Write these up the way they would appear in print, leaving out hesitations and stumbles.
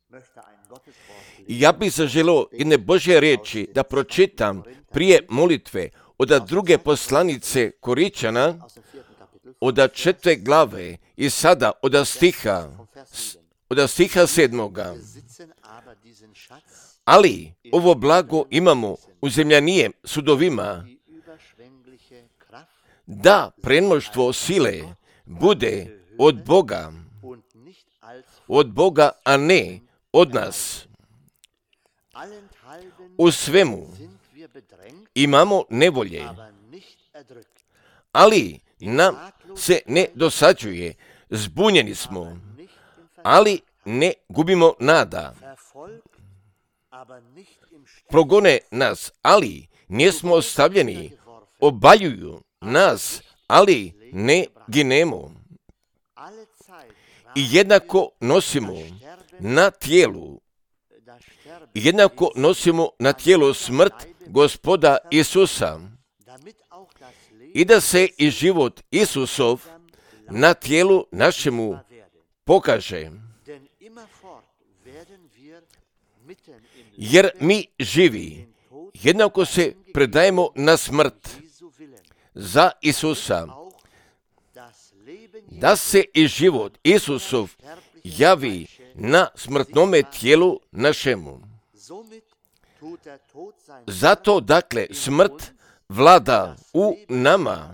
Ja bih zaželio jedne Božje riječi da pročitam prije molitve od druge poslanice Koričana, od 4. glave i sada od stiha 7. Ali ovo blago imamo u zemljanijem sudovima, da premnoštvo sile bude od Boga, a ne od nas. U svemu imamo nevolje, ali nam se ne dosađuje. Zbunjeni smo, ali ne gubimo nada. Progone nas, ali nismo ostavljeni. Obaljuju nas, ali ne ginemo. I jednako nosimo na tijelu smrt Gospoda Isusa, i da se i život Isusov na tijelu našemu pokaže. Jer mi živi jednako se predajemo na smrt za Isusa, da se i život Isusov javi na smrtnome tijelu našemu. Zato dakle smrt vlada u nama,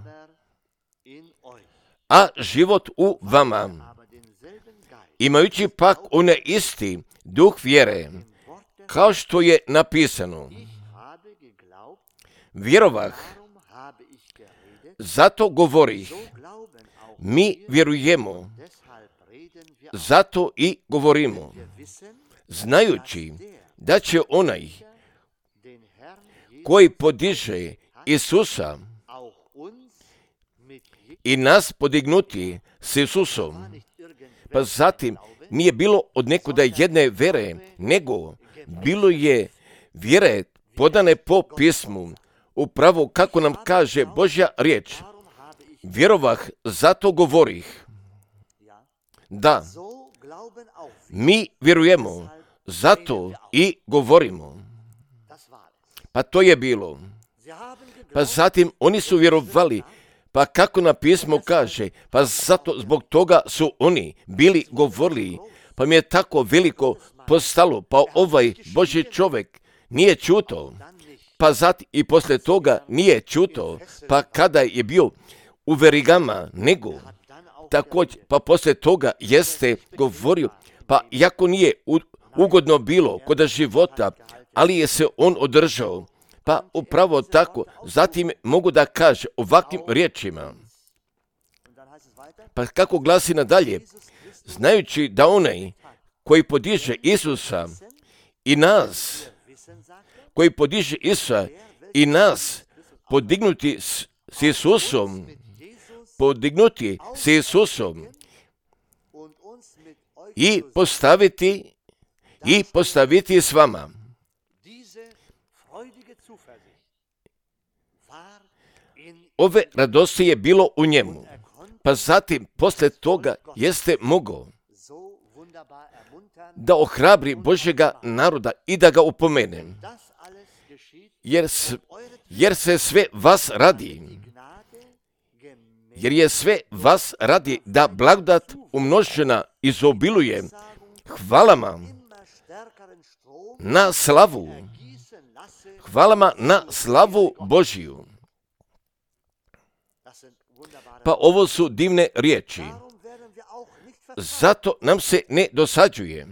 a život u vama. Imajući pak onaj isti duh vjere, kao što je napisano, vjerovah, zato govorih. Mi vjerujemo, zato i govorimo, znajući da će onaj koji podiže Isusa i nas podignuti s Isusom. Pa zatim nije bilo od nekuda jedne vere, nego bilo je vjere podane po pismu, upravo kako nam kaže Božja riječ. Vjerovah, zato govorih. Da, mi vjerujemo, zato i govorimo. Pa to je bilo. Pa zatim oni su vjerovali, pa kako na pismo kaže, pa zato zbog toga su oni bili govorili, pa mi je tako veliko postalo, pa ovaj Božji čovjek nije čuto, pa zatim i poslije toga nije čuto, pa kada je bio u verigama, nego također, pa poslije toga jeste govorio, pa iako nije ugodno bilo kod života, ali je se on održao, pa upravo tako, zatim mogu da kaže ovakvim riječima. Pa kako glasi nadalje, znajući da onaj koji podiže Isusa i nas, podignuti s Isusom i postaviti s vama. Ove radosti je bilo u njemu, pa zatim poslije toga jeste mogao da ohrabri Božjega naroda i da ga upomene. Jer se sve vas radi. Jer je sve vas radi da blagodat umnožena izobiluje hvalama na slavu Božiju. Pa ovo su divne riječi. Zato nam se ne dosađuje.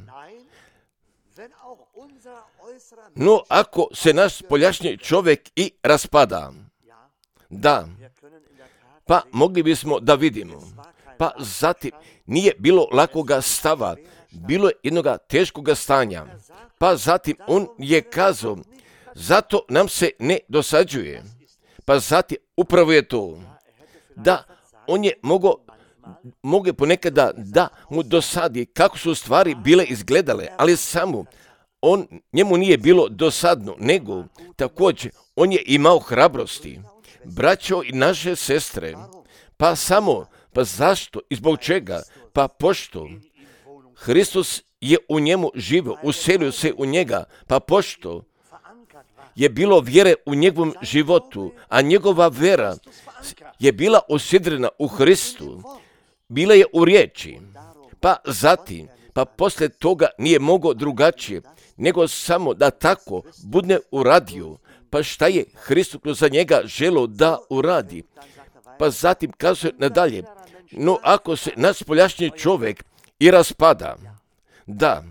No, ako se naš spoljašnji čovjek i raspada, da, pa mogli bismo da vidimo. Pa zatim nije bilo lakoga stava, bilo je jednoga teškoga stanja. Pa zatim on je kazao, zato nam se ne dosađuje. Pa zatim upravo je to, da on je mogao ponekada da mu dosadi kako su stvari bile izgledale, ali samo njemu nije bilo dosadno, nego također on je imao hrabrosti. Braćo i naše sestre, pa zašto i zbog čega? Pa pošto Hristos je u njemu živio, uselio se u njega, pa pošto je bilo vjere u njegovom životu, a njegova vera je bila usidrena u Hristu, bila je u riječi, pa zatim, pa poslije toga nije mogao drugačije, nego samo da tako bude uradio. Pa šta je Hristos kroz njega želio da uradi? Pa zatim kaže nadalje, no ako se naš spoljašnji čovjek i raspada, da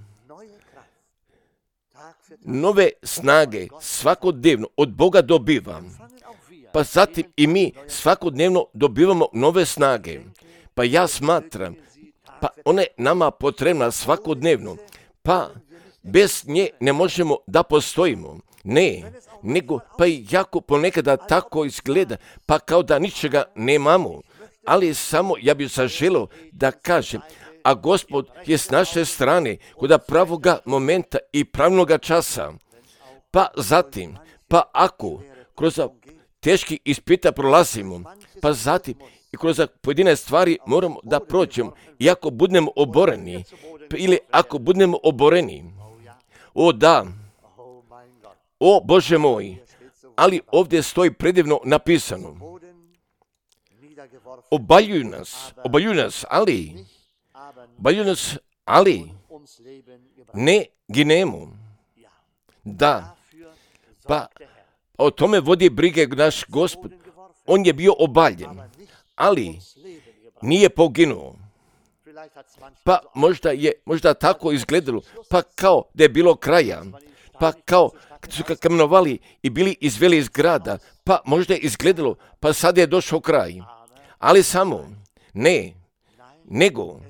nove snage svakodnevno od Boga dobivam, pa zatim i mi svakodnevno dobivamo nove snage. Pa ja smatram, pa ona je nama potrebna svakodnevno, pa bez nje ne možemo da postojimo. Ne, nego pa i jako ponekada tako izgleda, pa kao da ničega nemamo. Ali samo ja bih zaželio da kažem, a Gospod je s naše strane kod pravoga momenta i pravnoga časa. Pa zatim, pa ako kroz teški ispita prolazimo, pa zatim i kroz pojedine stvari moramo da prođemo, i ako budemo oboreni, ili ako budemo oboreni, o da, o Bože moj, ali ovdje stoji predivno napisano, obaljuju nas, ali ne ginemo. Da, pa o tome vodi brige naš Gospod. On je bio obaljen, ali nije poginuo. Pa možda tako izgledalo, pa kao da je bilo kraja, pa kao kad su ga kamenovali i bili izveli iz grada, pa možda je izgledalo, pa sad je došao kraj. Ali samo, nego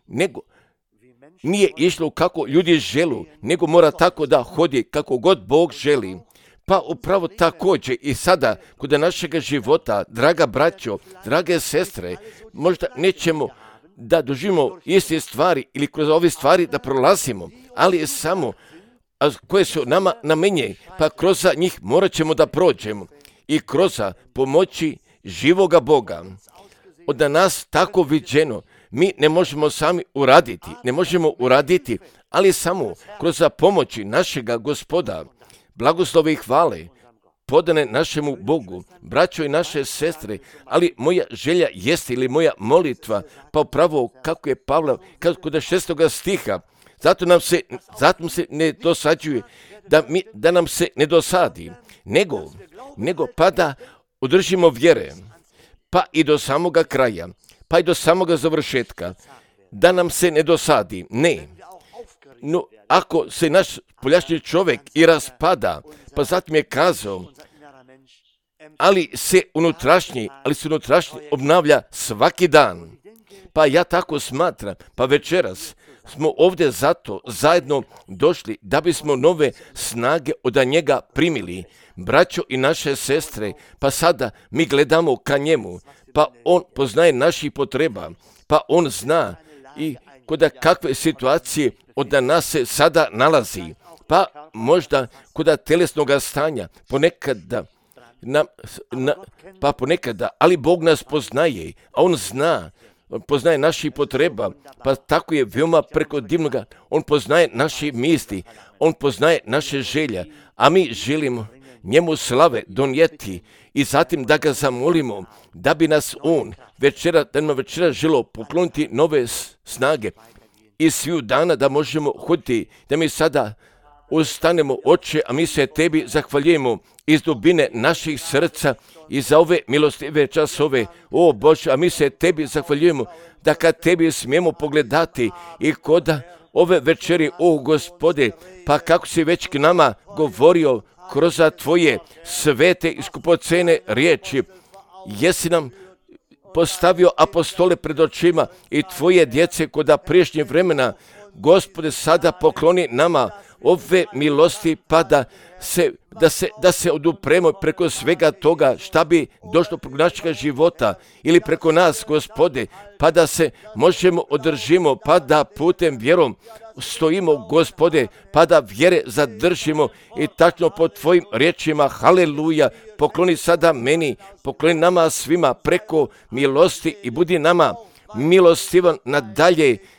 nije išlo kako ljudi želu, nego mora tako da hodi kako god Bog želi. Pa upravo također i sada kod našega života, draga braćo, drage sestre, možda nećemo da doživimo iste stvari ili kroz ove stvari da prolazimo, ali samo koje su nama namenjene, pa kroz njih morat ćemo da prođemo i kroz pomoći živoga Boga. Od nas tako viđeno, mi ne možemo sami uraditi, ali samo kroz pomoći našega Gospoda, blagoslovi i hvale, podane našemu Bogu, braćo i naše sestre, ali moja želja jeste ili moja molitva, pa upravo kako je Pavle, kod 6. stiha, zato se ne dosađuje, da nam se ne dosadi, nego pa da održimo vjere, pa i do samoga kraja, pa i do samoga završetka, da nam se ne dosadi, ne. No, ako se naš spoljašnji čovjek i raspada, pa zatim je kazao, ali se unutrašnji obnavlja svaki dan. Pa ja tako smatram, pa večeras smo ovdje zato zajedno došli da bismo nove snage od njega primili. Braćo i naše sestre, pa sada mi gledamo ka njemu, pa on poznaje naših potreba, pa on zna i kod kakve situacije od nas se sada nalazi, pa možda kod telesnog stanja, ponekada, ali Bog nas poznaje, a on zna, poznaje naših potreba, pa tako je veoma preko divnoga, on poznaje naše misli, on poznaje naše želje, a mi želimo njemu slave donijeti i zatim da ga zamolimo da bi nas on večera želio pokloniti nove snage i sviju dana da možemo hoditi, da mi sada ustanemo, Oče, a mi se tebi zahvaljujemo iz dubine naših srca i za ove milostive časove. O Bože, a mi se tebi zahvaljujemo da kad tebi smijemo pogledati i kod ove večeri, o Gospode, pa kako si već k nama govorio kroz tvoje svete i skupocene riječi, jesi nam postavio apostole pred očima i tvoje djece kod priješnjih vremena. Gospode, sada pokloni nama ove milosti, pa da se odupremo preko svega toga šta bi došlo preko našega života ili preko nas, Gospode, pa da se možemo održimo, pa da putem vjerom stojimo, Gospode, pa da vjere zadržimo i tačno po tvojim riječima, haleluja, pokloni sada meni, pokloni nama svima preko milosti i budi nama milostivan nadalje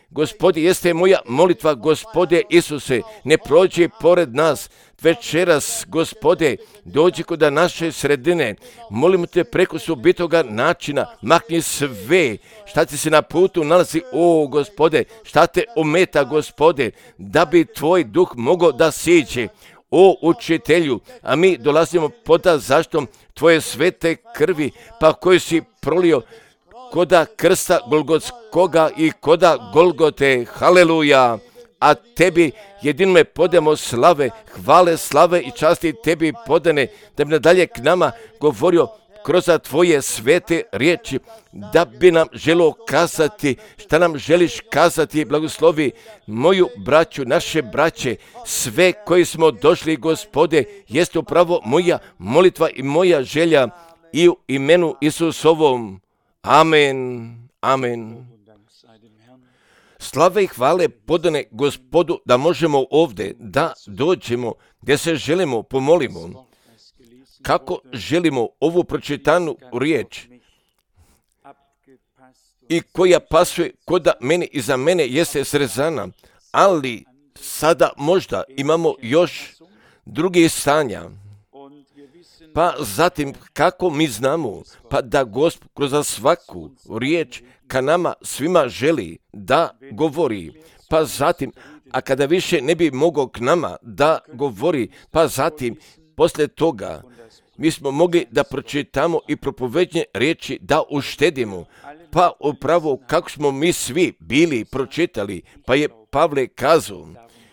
Gospode, jeste moja molitva, Gospode Isuse, ne prođi pored nas. Večeras, Gospode, dođi kod naše sredine. Molimo te preko subitoga načina, makni sve šta ti se na putu nalazi, o Gospode, šta te ometa, Gospode, da bi tvoj duh mogao da siđe. O učitelju, a mi dolazimo pod zaštom tvoje svete krvi, pa koju si prolio koda krsta Golgotskoga i koda Golgote, haleluja, a tebi jedinome podemo slave, hvale, slave i časti tebi podane, da bi nadalje k nama govorio kroz tvoje svete riječi, da bi nam želio kazati šta nam želiš kazati. Blagoslovi moju braću, naše braće, sve koji smo došli, Gospode, jeste upravo moja molitva i moja želja i u imenu Isusovom. Amen, amen. Slave i hvale podane Gospodu da možemo ovdje da dođemo gdje se želimo pomolimo. Kako želimo ovu pročitanu riječ i koja pasuje koda meni i za mene jeste srezana, ali sada možda imamo još drugih stanja. Pa zatim kako mi znamo, pa da Gospod kroz svaku riječ ka nama svima želi da govori, pa zatim, a kada više ne bi mogao k nama da govori, pa zatim poslije toga mi smo mogli da pročitamo i propovednje riječi da uštedimo, pa upravo kako smo mi svi bili pročitali, pa je Pavle kazao,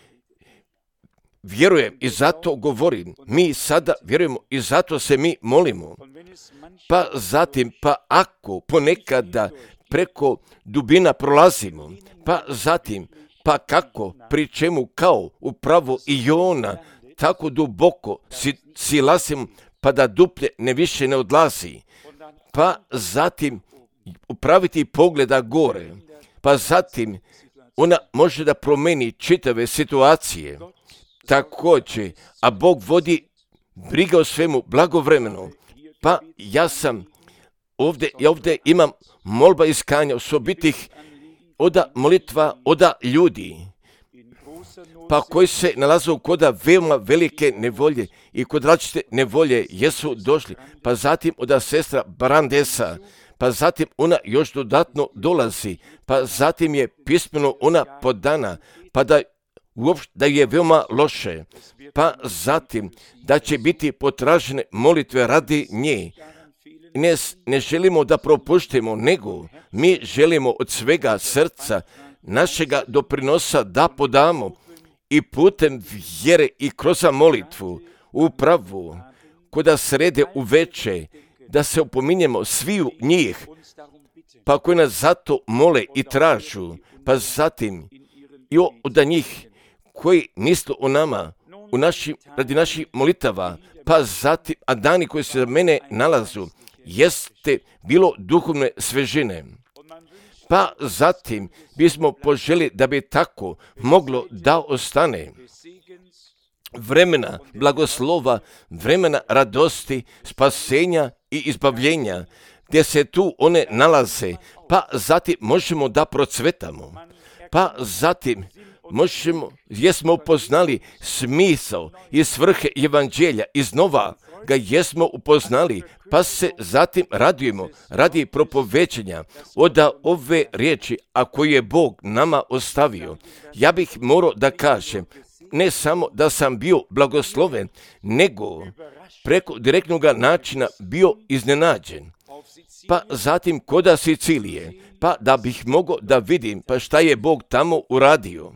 vjerujem i zato govorim, mi sada vjerujemo i zato se mi molimo. Pa zatim, pa ako ponekada preko dubina prolazimo, pa zatim, pa kako, pri čemu kao upravo i Jona, tako duboko silazimo, pa da duplje ne više ne odlazi, pa zatim upraviti pogleda gore, pa zatim ona može da promeni čitave situacije. Također, a Bog vodi briga o svemu blagovremeno. Pa ja ovdje imam molba iskanja osobitih oda molitva, oda ljudi, pa koji se nalaze koda veoma velike nevolje i kod različite nevolje jesu došli, pa zatim oda sestra Barandesa, pa zatim ona još dodatno dolazi, pa zatim je pismeno ona podana, pa da je veoma loše, pa zatim da će biti potražene molitve radi nje. Ne želimo da propuštimo, nego mi želimo od svega srca našega doprinosa da podamo i putem vjere i kroz molitvu upravo koda srede uveče da se opominjemo sviju njih, pa koji nas zato mole i tražu, pa zatim i od njih koji misle o nama, radi naših molitava, pa zatim, a dani koji se za mene nalazu, jeste bilo duhovne svežine. Pa zatim bismo poželi da bi tako moglo da ostane vremena blagoslova, vremena radosti, spasenja i izbavljenja, gdje se tu one nalaze, pa zatim možemo da procvetamo, pa zatim jesmo upoznali smisao i svrhe evanđelja, iznova ga jesmo upoznali, pa se zatim radujemo radi propovećenja od ove riječi, a koje je Bog nama ostavio. Ja bih morao da kažem, ne samo da sam bio blagosloven, nego preko direktnog načina bio iznenađen. Pa zatim koda Sicilije, pa da bih mogao da vidim pa šta je Bog tamo uradio.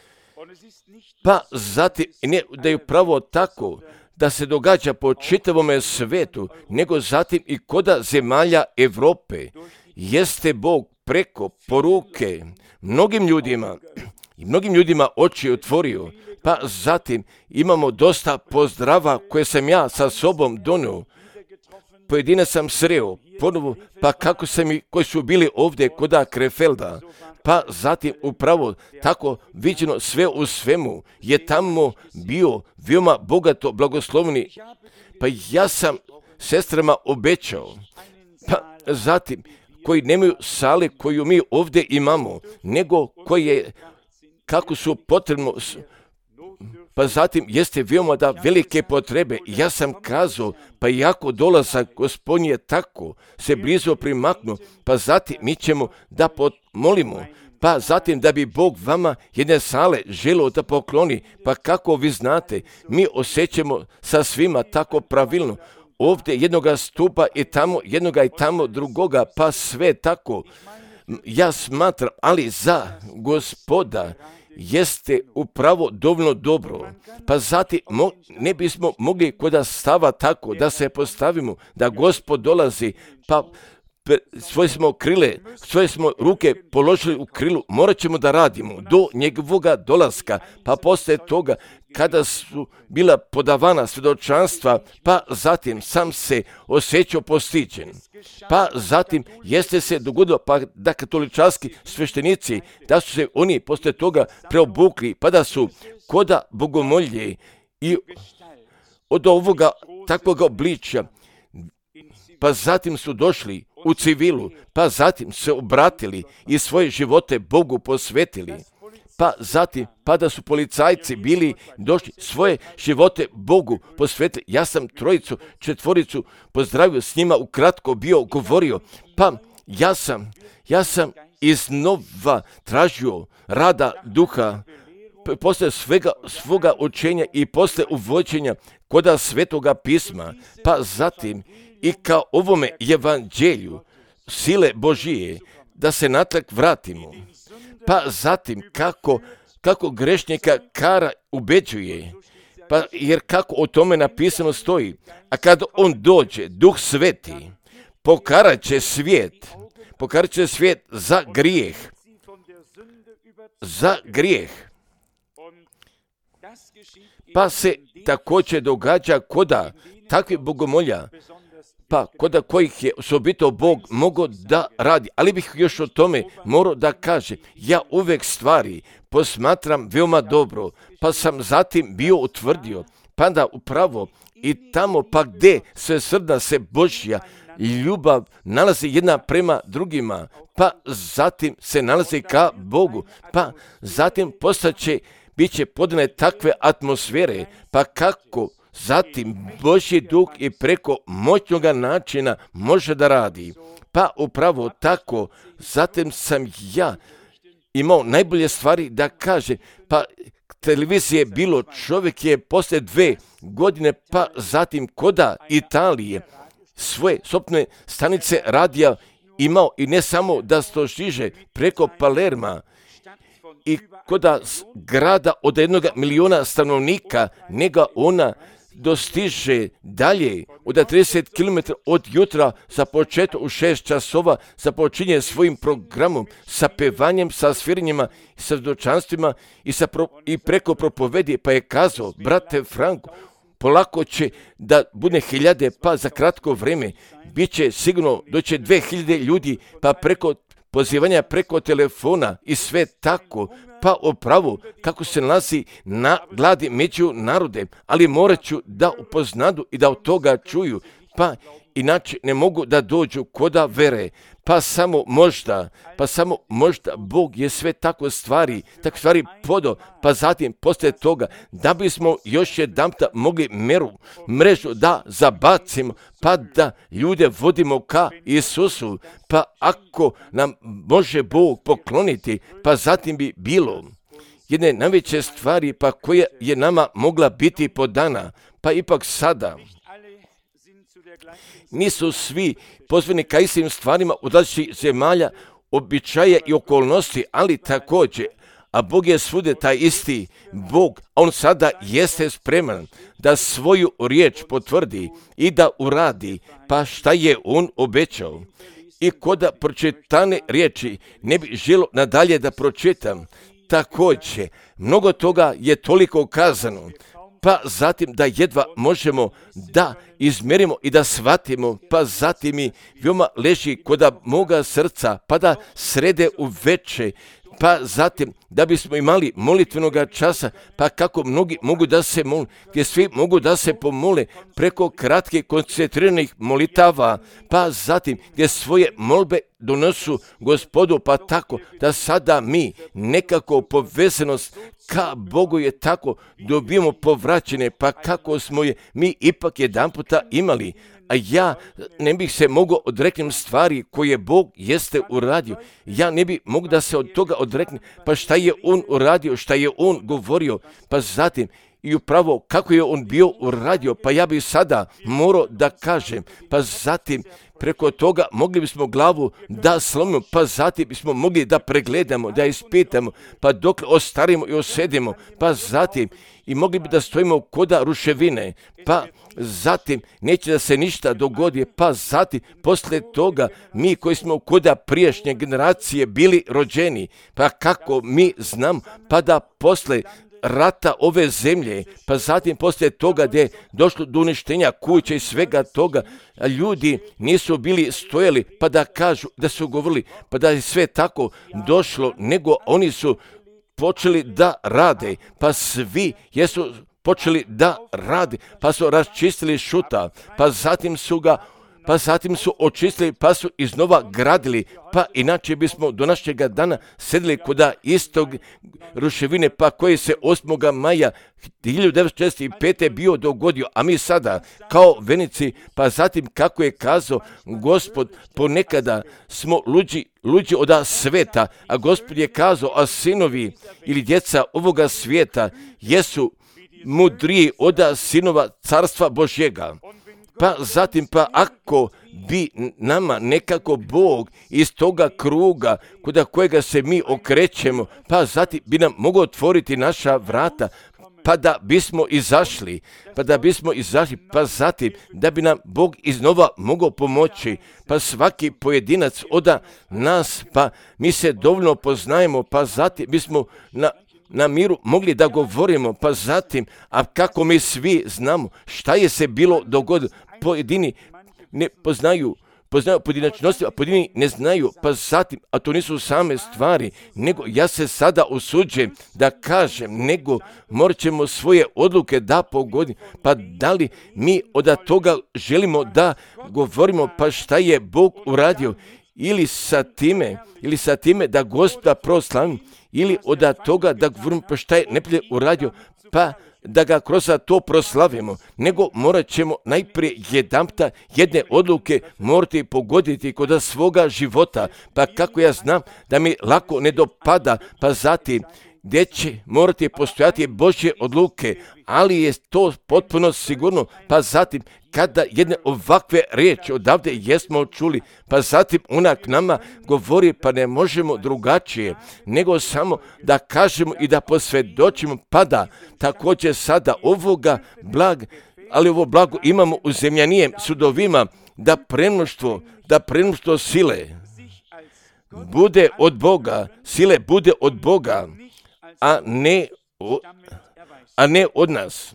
Pa zatim, ne da je upravo tako da se događa po čitavome svetu, nego zatim i koda zemalja Evrope, jeste Bog preko poruke mnogim ljudima oči otvorio, pa zatim imamo dosta pozdrava koje sam ja sa sobom donio. Pojedine sam sreo ponovo, pa kako sam i koji su bili ovdje koda Krefelda, pa zatim upravo tako viđeno sve u svemu je tamo bio veoma bogato blagoslovni, pa ja sam sestrama obećao, pa zatim koji nemaju sale koju mi ovdje imamo, nego koje, kako su potrebno, pa zatim jeste veoma da velike potrebe. Ja sam kazao, pa jako dolazak Gospodnji je tako se blizu primaknu, pa zatim mi ćemo da molimo, pa zatim da bi Bog vama jedne sale želio da pokloni, pa kako vi znate, mi osjećamo sa svima tako pravilno. Ovdje jednoga stupa i tamo, jednoga i tamo drugoga, pa sve tako. Ja smatram, ali za Gospoda jeste upravo dovoljno dobro. Pa zatim ne bismo mogli koda stava tako da se postavimo, da Gospod dolazi, pa svoje smo krile, svoje smo ruke položili u krilu, morat ćemo da radimo do njegovoga dolaska, pa poslije toga kada su bila podavana svjedočanstva, pa zatim sam se osjećao postiđen. Pa zatim jeste se dogodilo pa da katoličanski sveštenici, da su se oni poslije toga preobukli, pa da su koda bogomolje i od ovoga takvog obličja, pa zatim su došli u civilu, pa zatim se obratili i svoje živote Bogu posvetili. Pa zatim, pa da su policajci bili došli svoje živote Bogu posvetili. Ja sam trojicu, četvoricu pozdravio s njima, ukratko bio govorio, pa ja sam iznova tražio rada duha, posle svoga učenja i posle uvođenja koda Svetoga pisma, pa zatim i kao ovome evanđelju sile Božije da se natrag vratimo. Pa zatim kako grešnika kara ubeđuje, pa jer kako o tome napisano stoji, a kad on dođe, Duh Sveti, pokarat će svijet za grijeh. Pa se također događa koda takvih bogomolja, pa koda kojih je osobito Bog mogao da radi. Ali bih još o tome morao da kaže, ja uvek stvari posmatram veoma dobro, pa sam zatim bio utvrdio, pa da upravo i tamo pa gde sve srda se Božja ljubav nalazi jedna prema drugima, pa zatim se nalazi ka Bogu, pa zatim postaće, bit će podane takve atmosfere, pa kako zatim Božji duh i preko moćnoga načina može da radi. Pa upravo tako, zatim sam ja imao najbolje stvari da kaže, pa televizije bilo, čovjek je posle 2 godine, pa zatim koda Italije, svoje sopne stanice radija imao i ne samo da se to stiže preko Palerma i koda grada od 1 miliona stanovnika, nego ona dostiže dalje od 30 km od jutra za početak u 6 časova započinje svojim programom sa pevanjem, sa sviranjima, sa svjedočanstvima i preko propovedi, pa je kazao, brate Franko, polako će da bude 1000, pa za kratko vreme bit će sigurno doće 2000 ljudi, pa preko pozivanja preko telefona i sve tako, pa upravo kako se nalazi na gladi među narode, ali morat ću da upoznadu i da od toga čuju, pa inače ne mogu da dođu koda vere, pa samo možda Bog je sve tako stvari podo, pa zatim poslije toga da bismo još jedanputa mogli mrežu da zabacimo, pa da ljude vodimo ka Isusu, pa ako nam može Bog pokloniti, pa zatim bi bilo jedne najveće stvari, pa koja je nama mogla biti podana, pa ipak sada nisu svi pozvani ka istim stvarima od različitih zemalja, običaja i okolnosti, ali također, a Bog je svude taj isti Bog, a on sada jeste spreman da svoju riječ potvrdi i da uradi, pa šta je on obećao. I koda pročitane riječi ne bi želo nadalje da pročitam, također, mnogo toga je toliko kazano, pa zatim da jedva možemo da izmjerimo i da shvatimo, pa zatim i veoma leži koda moga srca, pa da srede u veče, pa zatim da bismo imali molitvenoga časa, pa kako mnogi mogu da se mole, gdje svi mogu da se pomole preko kratke koncentriranih molitava, pa zatim gdje svoje molbe donosu Gospodu, pa tako da sada mi nekako povezanost ka Bogu je tako dobijemo povraćene, pa kako smo je mi ipak jedan puta imali. A ja ne bih se mogao odreknem stvari koje Bog jeste uradio. Ja ne bih mogao da se od toga odreknem, pa šta je On uradio, šta je On govorio, pa zatim i upravo kako je On bio uradio, pa ja bih sada morao da kažem, pa zatim preko toga mogli bismo glavu da slomimo, pa zatim bismo mogli da pregledamo, da ispitamo, pa dok ostarimo i osedimo, pa zatim i mogli bi da stojimo koda ruševine, pa zatim neće da se ništa dogodi, pa zatim posle toga mi koji smo koda prijašnje generacije bili rođeni, pa kako mi znam, pa da posle rata ove zemlje, pa zatim poslije toga gdje je došlo do uništenja kuća i svega toga, ljudi nisu bili stojali pa da kažu, da su govorili, pa da je sve tako došlo, nego oni su počeli da rade, pa svi jesu počeli da rade, pa su raščistili šuta, pa zatim su očistili, pa su iznova gradili, pa inače bismo do našega dana sedeli koda istog ruševine, pa koji se 8. maja 1945. bio dogodio, a mi sada kao Venici, pa zatim kako je kazao Gospod, ponekada smo luđi od sveta, a Gospod je kazao, a sinovi ili djeca ovoga svijeta jesu mudriji od sinova carstva Božjega. Pa zatim, pa ako bi nama nekako Bog iz toga kruga kuda kojega se mi okrećemo, pa zatim bi nam mogao otvoriti naša vrata, pa da bismo izašli, pa zatim da bi nam Bog iznova mogao pomoći, pa svaki pojedinac od nas, pa mi se dovoljno poznajemo, pa zatim bismo na miru mogli da govorimo, pa zatim, a kako mi svi znamo šta je se bilo dogodilo, pojedini ne poznaju pojedinačnosti, a pojedini ne znaju, pa zatim, a to nisu same stvari, nego ja se sada usuđujem da kažem, nego morat ćemo svoje odluke da pogodimo, pa da li mi od toga želimo da govorimo, pa šta je Bog uradio, ili sa time da Gospoda proslavimo, ili od toga da govorimo pa šta je neprijatelj uradio, pa da ga kroz to proslavimo, nego morat ćemo najprije jedanputa jedne odluke morati pogoditi kod svoga života, pa kako ja znam da mi lako ne dopada, pa zatim gdje će morati postojati Božje odluke, ali je to potpuno sigurno, pa zatim kada jedne ovakve riječi odavde jesmo čuli, pa zatim ona k nama govori, pa ne možemo drugačije, nego samo da kažemo i da posvjedočimo, pa da također sada ovoga ali ovo blago imamo u zemljanijem sudovima, da premnoštvo sile bude od Boga, sile bude od Boga, a ne od nas.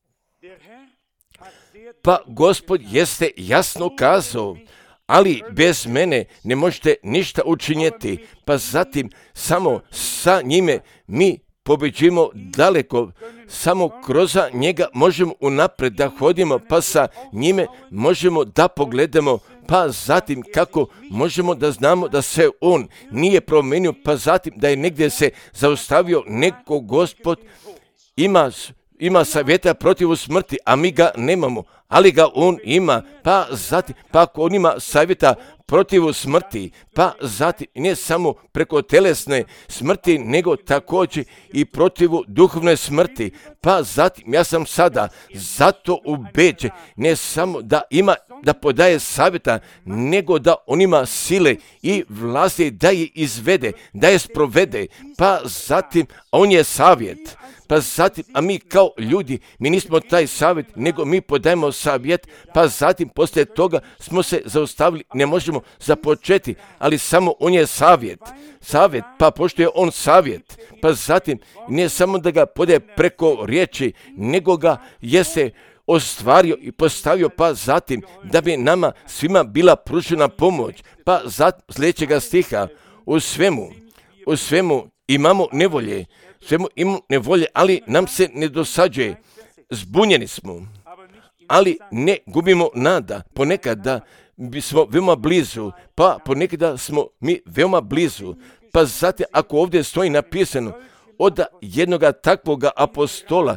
Pa Gospod jeste jasno kazao, ali bez mene ne možete ništa učiniti, pa zatim samo sa njime mi pobeđujemo daleko, samo kroz njega možemo unapred da hodimo, pa sa njime možemo da pogledamo, pa zatim kako možemo da znamo da se on nije promenio, pa zatim da je negdje se zaustavio, neko Gospod ima savjeta protiv smrti, a mi ga nemamo, ali ga on ima, pa zatim, pa ako on ima savjeta protiv smrti, pa zatim ne samo preko telesne smrti, nego također i protiv duhovne smrti, pa zatim ja sam sada zato ubeđen, ne samo da podaje savjeta, nego da on ima sile i vlasti da je izvede, da je sprovede, pa zatim on je savjet. Pa zatim, a mi kao ljudi, mi nismo taj savjet, nego mi podajemo savjet, pa zatim poslije toga smo se zaustavili, ne možemo započeti, ali samo on je savjet, pa pošto je on savjet, pa zatim ne samo da ga podaje preko riječi, nego ga jeste ostvario i postavio, pa zatim da bi nama svima bila pružena pomoć, pa zatim sljedećega stiha, u svemu imamo nevolje, svemu imamo nevolje, ali nam se ne dosađuje. Zbunjeni smo, ali ne gubimo nada. Ponekad da smo veoma blizu, pa ponekad da smo mi veoma blizu. Pa zatim, ako ovdje stoji napisano od jednoga takvoga apostola,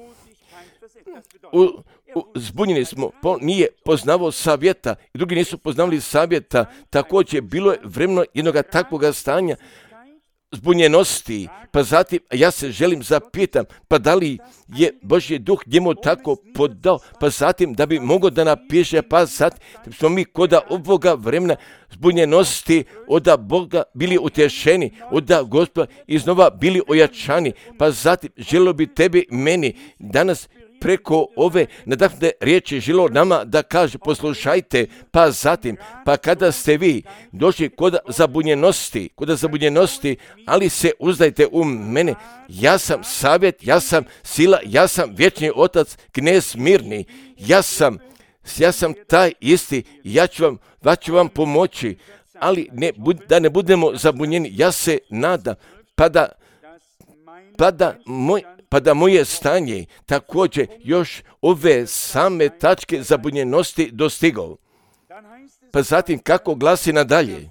zbunjeni smo, nije poznavao savjeta i drugi nisu poznavali savjeta. Također bilo je vremeno jednoga takvoga stanja zbunjenosti. Pa zatim ja se želim zapitam, pa da li je Božji duh njemu tako podao, pa zatim da bi mogao da napiše, pa zatim da smo mi kod ovoga vremena zbunjenosti od Boga bili utješeni, od Gospoda iznova bili ojačani. Pa zatim želio bi tebi meni danas preko ove nadahnute riječi želo nama da kaže poslušajte, pa zatim, pa kada ste vi došli kod zabunjenosti, ali se uzdajte u mene, ja sam savjet, ja sam sila, ja sam vječni otac, knez mirni, ja sam taj isti, ja ću vam pomoći, ali da ne budemo zabunjeni, ja se nadam, pa da moje stanje također još ove same tačke zabunjenosti dostigao. Pa zatim kako glasi nadalje?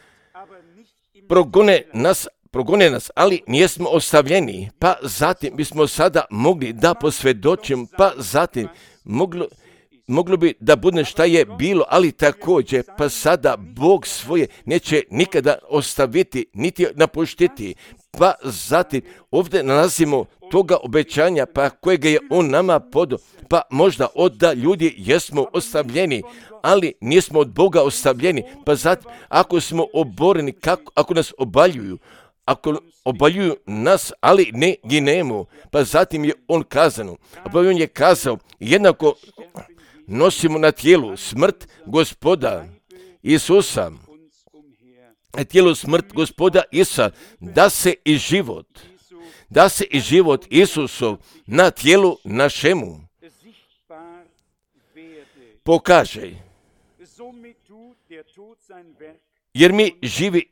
Progone nas, ali nijesmo ostavljeni. Pa zatim bismo sada mogli da posvjedočimo, pa zatim moglo bi da bude šta je bilo, ali također pa sada Bog svoje neće nikada ostaviti, niti napuštiti. Pa zatim ovdje nalazimo toga obećanja, pa kojega je On nama podao. Pa možda od ljudi jesmo ostavljeni, ali nismo od Boga ostavljeni. Pa zatim ako smo oboreni, ako nas ako obaljuju nas, ali ne ginemo. Pa zatim je On kazano, pa On je kazao, jednako nosimo na tijelu smrt Gospoda Isusa, na tijelu smrt Gospoda Isusa, da se i život Isusov na tijelu našemu pokaže. Jer mi živi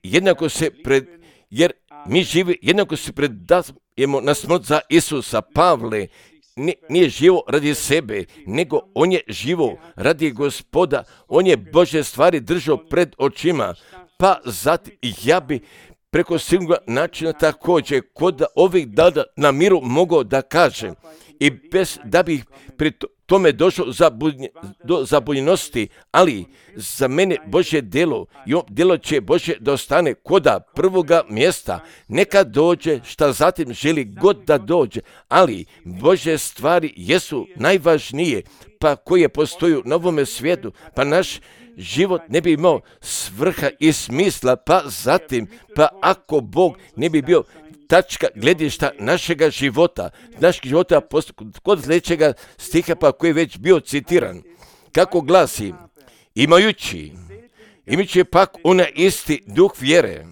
jednako se predajemo na smrt za Isusa. Pavle nije živo radi sebe, nego on je živo radi Gospoda. On je Božje stvari držao pred očima. Pa zatim ja bi preko svega načina također kod ovih dana na miru mogao da kažem i bez da bih pri tome došao do zabunjenosti, ali za mene Božje djelo i djelo će Božje da ostane koda prvoga mjesta. Neka dođe šta zatim želi god da dođe, ali Božje stvari jesu najvažnije, pa koje postoju na ovome svijetu, pa naš život ne bi imao svrha i smisla, pa zatim, pa ako Bog ne bi bio tačka gledišta našega života kod sljedećega stiha, pa koji je već bio citiran, kako glasi, imajući pak onaj isti duh vjere,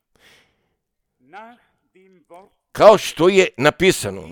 kao što je napisano,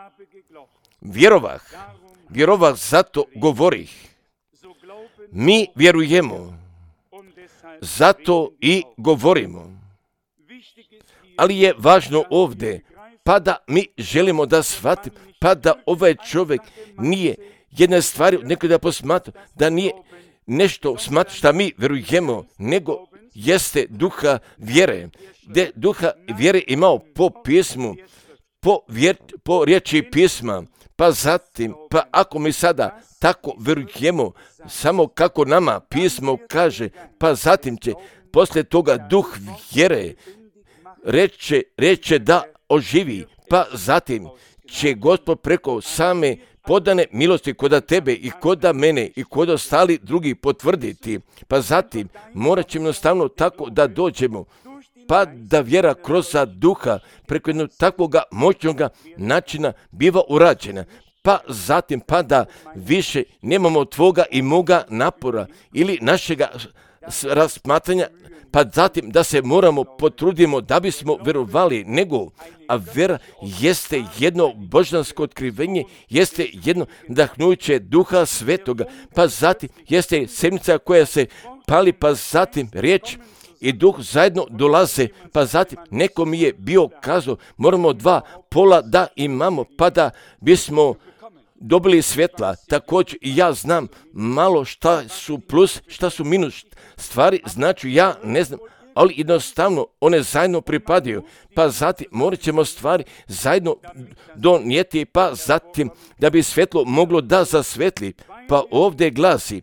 vjerovah, zato govorih. Mi vjerujemo, zato i govorimo. Ali je važno ovdje, pa da mi želimo da shvatimo, pa da ovaj čovjek nije jedna stvar neko da posmatra, da nije nešto smatra što mi vjerujemo, nego jeste duha vjere. Gdje duha vjere imao po pismu, po riječi pisma, pa zatim, pa ako mi sada tako vjerujemo, samo kako nama pismo kaže, pa zatim će poslije toga duh vjere reče da oživi, pa zatim će Gospod preko same podane milosti koda tebe i koda mene i koda ostali drugi potvrditi, pa zatim morat ćemo jednostavno tako da dođemo, pa da vjera kroz duha preko jednog takvoga moćnoga načina biva urađena. Pa zatim, pa da više nemamo tvoga i moga napora ili našega razmatranja, pa zatim da se moramo potrudimo da bismo vjerovali, a vjera jeste jedno božansko otkrivenje, jeste jedno dahnuće duha svetoga, pa zatim jeste sedmica koja se pali, pa zatim riječ i duh zajedno dolaze, pa zatim neko mi je bio kazao, moramo 2 pola da imamo, pa da bismo dobili svjetla. Također i ja znam malo šta su plus, šta su minus stvari, znači ja ne znam, ali jednostavno one zajedno pripadaju, pa zatim morat ćemo stvari zajedno donijeti, pa zatim da bi svjetlo moglo da zasvetli. Pa ovdje glasi,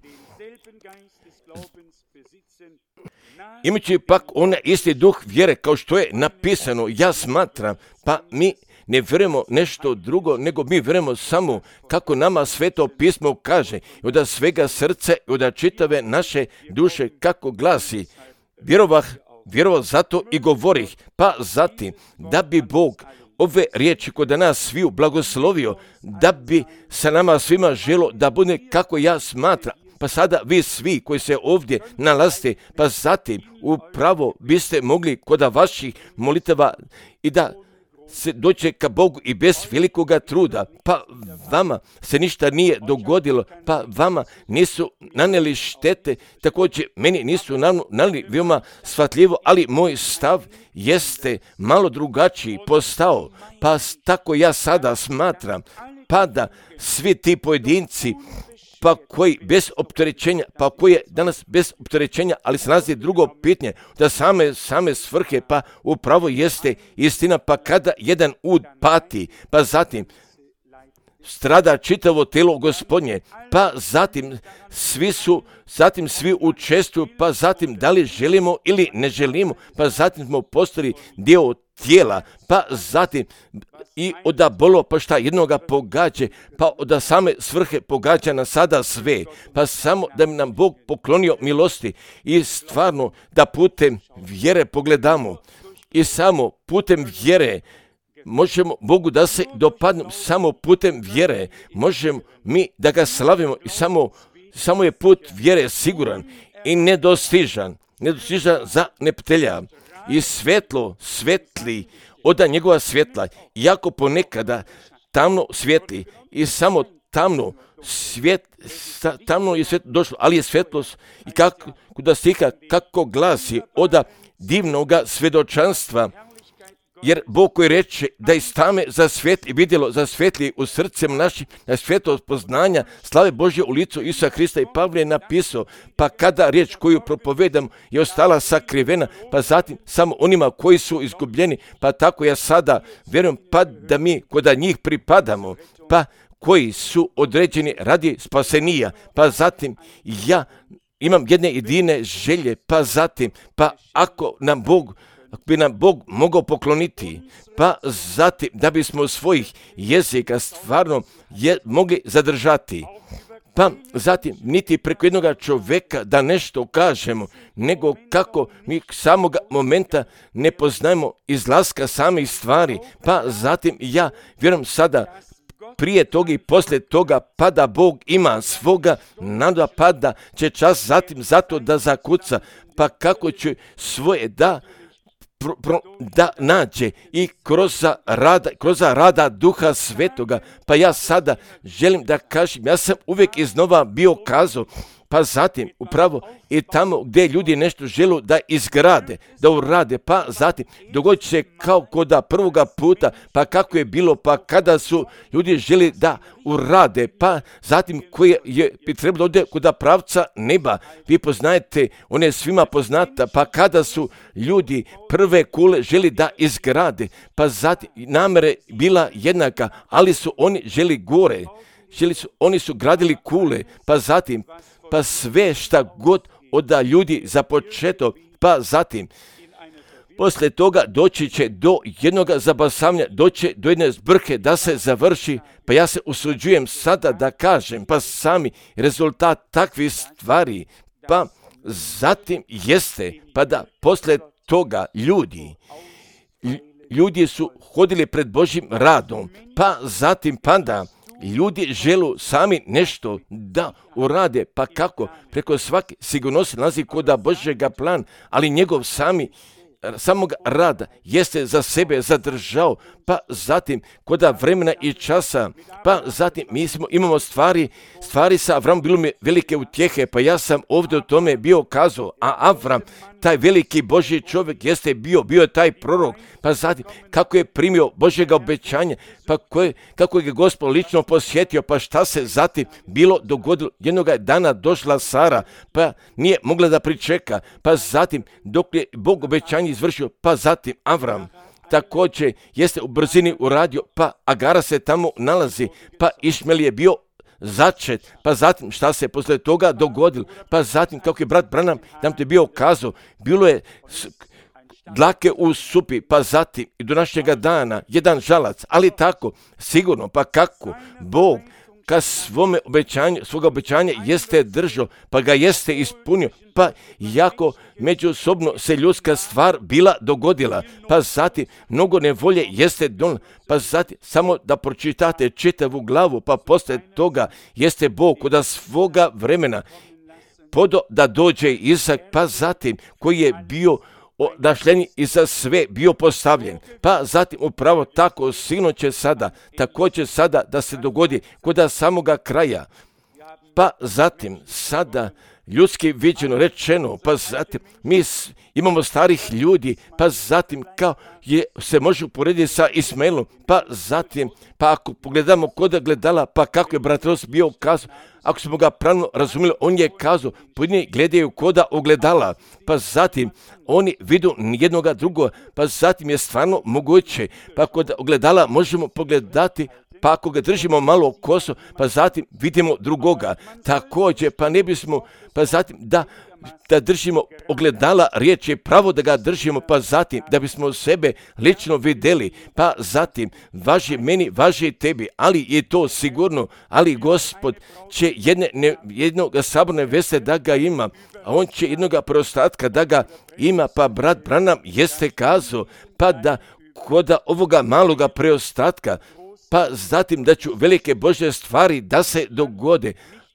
imajući pak onaj isti duh vjere, kao što je napisano, ja smatram, pa mi ne vjerujemo nešto drugo, nego mi vjerujemo samo kako nama Sveto pismo kaže, i od svega srca i od čitave naše duše, kako glasi, vjerovah zato i govorih, pa zatim da bi Bog ove riječi kod nas sviju blagoslovio, da bi sa nama svima želo da bude kako ja smatram. Pa sada vi svi koji se ovdje nalazite, pa zatim upravo biste mogli kod vaših molitava i da se dođe ka Bogu i bez velikoga truda, pa vama se ništa nije dogodilo, pa vama nisu naneli štete, također meni nisu naneli veoma shvatljivo, ali moj stav jeste malo drugačiji postao, pa tako ja sada smatram, pa da svi ti pojedinci, pa koji bez opterećenja, pa koji je danas bez opterećenja, ali se nalazi drugo pitanje, da same svrhe, pa upravo jeste istina, pa kada jedan ud pati, pa zatim strada čitavo telo Gospodnje, pa zatim svi učestvuju, pa zatim da li želimo ili ne želimo, pa zatim smo postali dio tijela, pa zatim i oda bolo, pa šta jednoga pogađa, pa od same svrhe pogađa nas sada sve, pa samo da bi nam Bog poklonio milosti i stvarno da putem vjere pogledamo i samo putem vjere možemo Bogu da se dopadnemo, samo putem vjere možemo mi da ga slavimo i samo je put vjere siguran i nedostižan za neptelja i svetlo svetli od njegova svjetla, iako ponekada tamno svijetli i samo tamno je svjetlo došlo, ali je svjetlost i kako da stiha kako glasi od divnoga svjedočanstva, jer Bog koji reče da iz tame zasvetli vidjelo zasvetli u srcem našim na svjetlost poznanja slave Božje u licu Isusa Hrista, i Pavle je napisao, pa kada riječ koju propovedam je ostala sakrivena, pa zatim samo onima koji su izgubljeni, pa tako ja sada vjerujem, pa da mi kod njih pripadamo, pa koji su određeni radi spasenija, pa zatim ja imam jedne jedine želje, pa zatim, pa ako bi nam Bog mogao pokloniti, pa zatim da bismo svojih jezika stvarno mogli zadržati, pa zatim niti preko jednoga čovjeka da nešto kažemo, nego kako mi samoga momenta ne poznajemo izlaska samih stvari, pa zatim ja vjerujem sada prije toga i poslije toga, pa da Bog ima svoga nada, pa da će čas zatim zato da zakuca, pa kako će svoje da nađe i kroz rada Duha Svetoga. Pa ja sada želim da kažem, ja sam uvijek iznova bio kazao, pa zatim upravo i tamo gdje ljudi nešto žele da izgrade, da urade, pa zatim dogodit će kao kod prvoga puta, pa kako je bilo, pa kada su ljudi želi da urade, pa zatim koji je trebalo ovdje kod pravca neba, vi poznajete, on je svima poznata, pa kada su ljudi prve kule želi da izgrade, pa zatim namere bila jednaka, ali su oni želi gore, oni su gradili kule, pa zatim pa sve šta god od ljudi započeto, pa zatim poslije toga doći će do jednog zabasavanja, doći do jedne zbrke da se završi, pa ja se usuđujem sada da kažem, pa sami rezultat takvih stvari, pa zatim jeste, pa da poslije toga ljudi su hodili pred Božjim radom, pa zatim pa da ljudi želu sami nešto da urade, pa kako? Preko svake sigurnosti nalazi kod Božjega plan, ali njegov sami samog rada jeste za sebe zadržao, pa zatim koda vremena i časa, pa zatim mi imamo stvari sa Avramom bilo mi velike utjehe, pa ja sam ovdje o tome bio kazao, a Avram, taj veliki Božji čovjek jeste bio je taj prorok, pa zatim kako je primio Božjega obećanja, pa kako je Gospod lično posjetio, pa šta se zatim bilo dogodilo. Jednoga je dana došla Sara, pa nije mogla da pričeka, pa zatim dok je Bog obećanje izvršio, pa zatim Avram također jeste u brzini uradio, pa Agara se tamo nalazi, pa Išmel je bio začet, pa zatim šta se poslije toga dogodilo, pa zatim kako je brat Branham nam te bio kazao, bilo je dlake u supi, pa zatim i do našega dana jedan žalac, ali tako sigurno, pa kako Bog ka svoga obećanja jeste držao, pa ga jeste ispunio, pa jako međusobno se ljudska stvar bila dogodila, pa zatim mnogo nevolje jeste donijela, pa zatim samo da pročitate čitavu glavu, pa poslije toga jeste Bog kod svoga vremena podo da dođe Isak, pa zatim koji je bio odašljeni i za sve bio postavljen, pa zatim upravo tako sigurno će sada, također sada da se dogodi kod samoga kraja, pa zatim sada ljudski viđeno rečeno, pa zatim mi imamo starih ljudi, pa zatim kao se može uporediti sa Ismailom, pa zatim, pa ako pogledamo kod gledala, pa kako je brat Ros bio kazao, ako smo ga pravno razumjeli, on je kazao, pojedini gledaju koda ogledala, pa zatim oni vidu jednoga drugoga, pa zatim je stvarno moguće, pa kod ogledala možemo pogledati, pa ako ga držimo malo koso, pa zatim vidimo drugoga. Također, pa ne bismo, pa zatim da držimo ogledala, riječ je pravo da ga držimo, pa zatim da bismo sebe lično vidjeli, pa zatim važi meni, važi tebi, ali je to sigurno, ali Gospod će jednog saborne veste da ga ima, a on će jednog preostatka da ga ima, pa brat Branham jeste kazao, pa da kod ovoga maloga preostatka, pa zatim da ću velike Božje stvari da se dogode.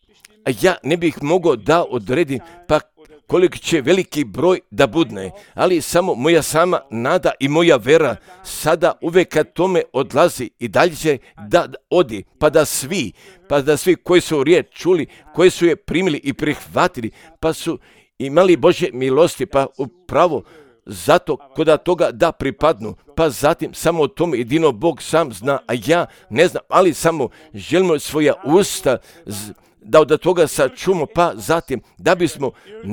A ja ne bih mogao da odredim pa koliko će veliki broj da budne, ali samo moja sama nada i moja vera sada uvek kad tome odlazi i dalje će da odi, pa da svi koji su riječ čuli, koji su je primili i prihvatili, pa su imali Božje milosti, pa upravo zato kod toga da pripadnu, pa zatim samo o tome jedino Bog sam zna, a ja ne znam, ali samo želimo svoja usta da od toga sačuvamo, pa zatim da bismo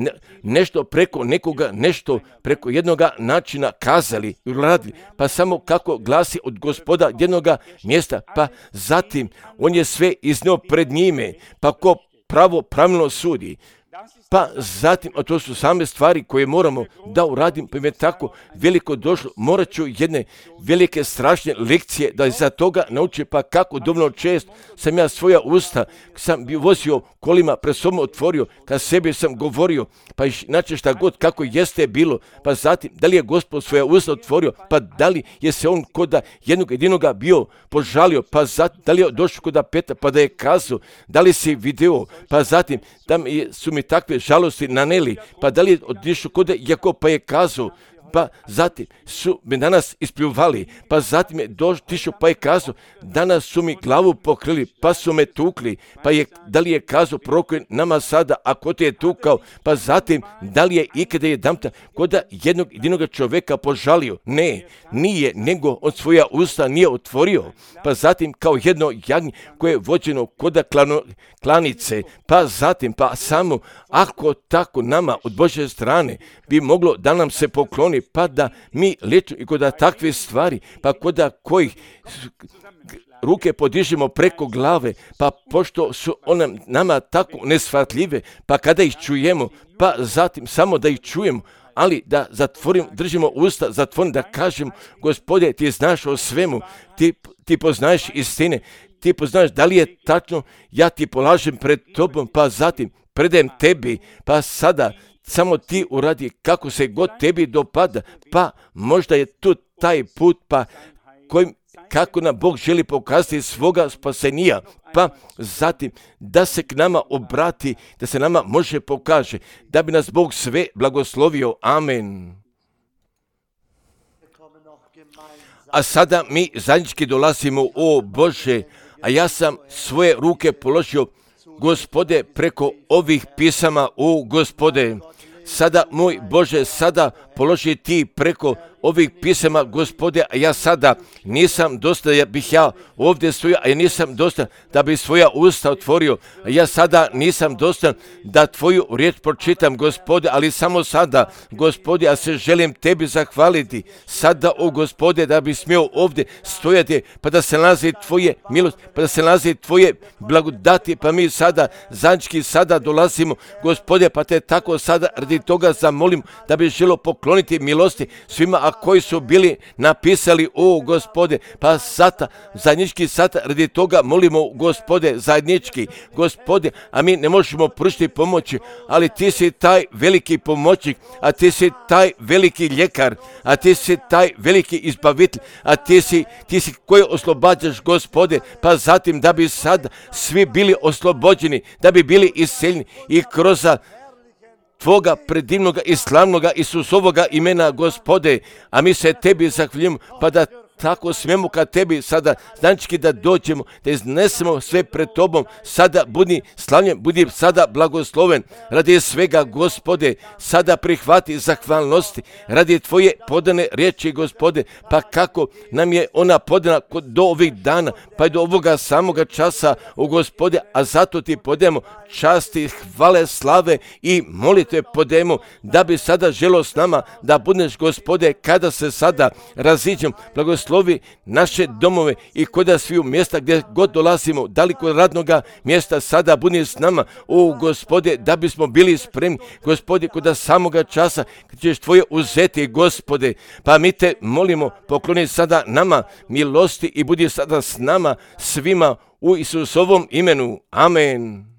nešto preko nekoga, nešto preko jednoga načina kazali i uradili, pa samo kako glasi od Gospoda jednoga mjesta, pa zatim on je sve iznio pred njime, pa ko pravilno sudi. Pa zatim, a to su same stvari koje moramo da uradim, pa im je tako veliko došlo, morat ću jedne velike strašne lekcije da za toga naučim, pa kako dovoljno često sam ja svoja usta, sam bi vozio kolima, pred sobom otvorio, kad sebi sam govorio, pa inače šta god kako jeste bilo, pa zatim, da li je Gospod svoja usta otvorio, pa da li je se on koda jednog jedinoga bio požalio, pa zatim, da li je došao koda Petra, pa da je kazao, da li si video, pa zatim, da su mi takve žalosti naneli, pa da li je otišao kod Jakov, pa je kazao, pa zatim su me danas ispljuvali, pa zatim je došao, pa je kazao, danas su mi glavu pokrili, pa su me tukli, pa je, da li je kazao prokoj nama sada, ako te je tukao, pa zatim, da li je ikada jedanputa kod jednog jedinog čovjeka požalio? Ne, nije, nego on svoja usta nije otvorio, pa zatim kao jedno jagnje koje je vođeno kod klanice, pa zatim, pa samo ako tako nama od Božje strane bi moglo da nam se pokloni, pa da mi lično i kod takve stvari, pa kod kojih ruke podižemo preko glave, pa pošto su one nama tako neshvatljive, pa kada ih čujemo, pa zatim samo da ih čujemo, ali da držimo usta, zatvorim da kažemo, Gospode, ti znaš o svemu, ti poznaješ istine, ti poznaješ da li je tačno, ja ti polažem pred tobom, pa zatim predajem tebi, pa sada samo ti uradi kako se god tebi dopada, pa možda je tu taj put, pa kako nam Bog želi pokazati svoga spasenija, pa zatim da se k nama obrati, da se nama može pokaže, da bi nas Bog sve blagoslovio. Amen. A sada mi zajednički dolazimo, o Bože, a ja sam svoje ruke položio, Gospode, preko ovih pisama, o Gospode. Sada, moj Bože, sada položi ti preko ovih pisama, Gospode, a ja sada nisam dosta, ja bih ovdje stojio, a ja nisam dosta da bi svoja usta otvorio, a ja sada nisam dosta da tvoju riječ pročitam, Gospode, ali samo sada, Gospode, ja se želim tebi zahvaliti, sada, o Gospode, da bi smio ovdje stojati, pa da se nalazi tvoje milost, pa da se nalazi tvoje blagodati, pa mi sada, zajednički sada dolazimo, Gospode, pa te tako sada radi toga zamolim da bi želio pokloniti milosti svima, a koji su bili napisali, o Gospode, pa sada, zajednički sada radi toga molimo, Gospode, zajednički, Gospode, a mi ne možemo pružiti pomoći, ali ti si taj veliki pomoćnik, a ti si taj veliki ljekar, a ti si taj veliki izbavitelj, a ti si koji oslobađaš, Gospode, pa zatim da bi sad svi bili oslobođeni, da bi bili isceljeni i kroz Tvoga predivnoga i slavnoga Isusovoga imena, Gospode, a mi se tebi zahvaljujemo, pa da tako smijemo ka tebi sada znački da dođemo, da iznesemo sve pred tobom, sada budi slavljen, budi sada blagosloven, radi svega, Gospode, sada prihvati zahvalnosti, radi tvoje podane riječi, Gospode, pa kako nam je ona podana do ovih dana, pa do ovoga samoga časa, o Gospode, a zato ti podemo časti, hvale, slave i molitve podemo, da bi sada želo s nama da budeš, Gospode, kada se sada raziđemo, blagoslovi naše domove i kod sviju mjesta gdje god dolazimo, daleko radnoga mjesta, sada budi s nama, o Gospode, da bismo bili spremni, Gospode, kod samoga časa kad ćeš tvoje uzeti, Gospode, pa mi te molimo, pokloni sada nama milosti i budi sada s nama svima u Isusovom imenu. Amen.